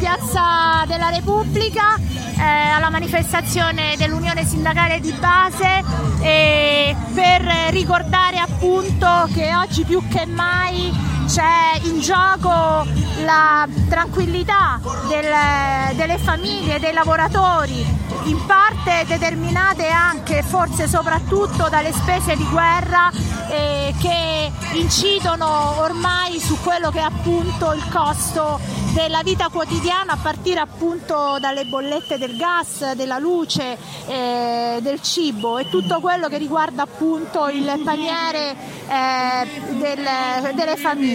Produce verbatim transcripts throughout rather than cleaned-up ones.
Piazza della Repubblica eh, alla manifestazione dell'Unione Sindacale di Base eh, per ricordare appunto che oggi più che mai c'è in gioco la tranquillità del, delle famiglie, dei lavoratori, in parte determinate anche, forse soprattutto, dalle spese di guerra eh, che incidono ormai su quello che è appunto il costo della vita quotidiana, a partire appunto dalle bollette del gas, della luce, eh, del cibo e tutto quello che riguarda appunto il paniere eh, del, delle famiglie.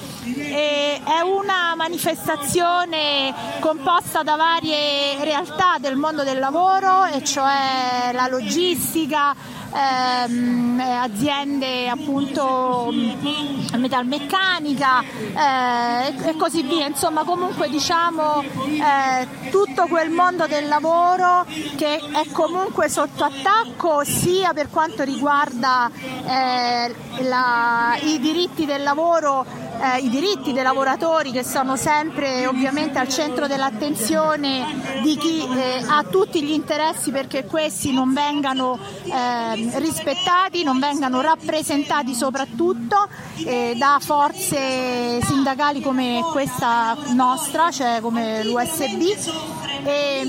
E è una manifestazione composta da varie realtà del mondo del lavoro, e cioè la logistica, ehm, aziende appunto metalmeccanica eh, e così via, insomma comunque diciamo eh, tutto quel mondo del lavoro che è comunque sotto attacco, sia per quanto riguarda eh, la, i diritti del lavoro, Eh, i diritti dei lavoratori, che sono sempre ovviamente al centro dell'attenzione di chi eh, ha tutti gli interessi perché questi non vengano eh, rispettati, non vengano rappresentati soprattutto eh, da forze sindacali come questa nostra, cioè come l'U S B. E,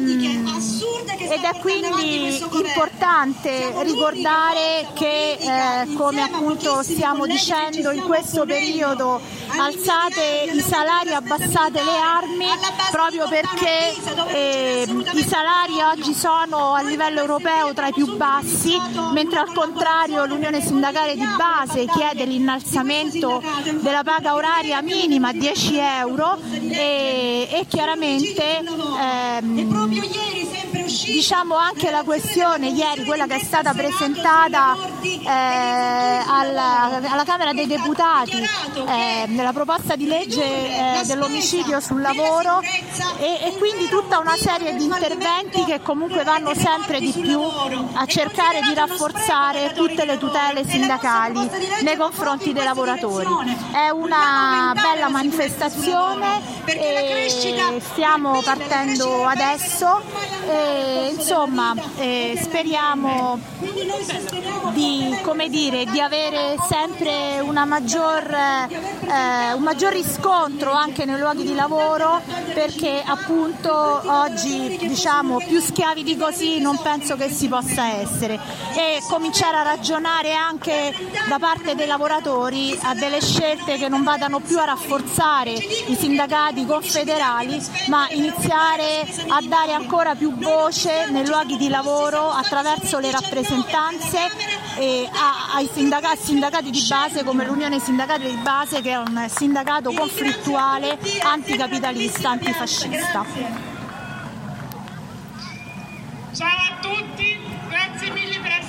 ed è quindi importante ricordare che eh, come appunto stiamo dicendo in questo periodo, alzate i salari, abbassate le armi, proprio perché eh, i salari oggi sono a livello europeo tra i più bassi, mentre al contrario l'Unione Sindacale di Base chiede l'innalzamento della paga oraria minima a dieci euro e, e chiaramente ehm, diciamo anche la questione ieri, quella che è stata presentata eh, alla, alla Camera dei Deputati, eh, nella proposta di legge eh, dell'omicidio sul lavoro, e, e quindi tutta una serie di interventi che comunque vanno sempre di più a cercare di rafforzare tutte le tutele sindacali nei confronti dei lavoratori. È una bella manifestazione e stiamo partendo adesso e insomma eh, speriamo di, come dire, di avere sempre una maggior, eh, un maggior riscontro anche nei luoghi di lavoro, perché appunto oggi diciamo più schiavi di così non penso che si possa essere, e cominciare a ragionare anche da parte dei lavoratori a delle scelte che non vadano più a rafforzare i sindacati confederali, ma iniziare a dare ancora più voce nei luoghi di lavoro attraverso le rappresentanze e a, ai sindacati, sindacati di base come l'Unione Sindacale di Base, che è un sindacato conflittuale, anticapitalista, antifascista. Ciao a tutti, grazie mille per essere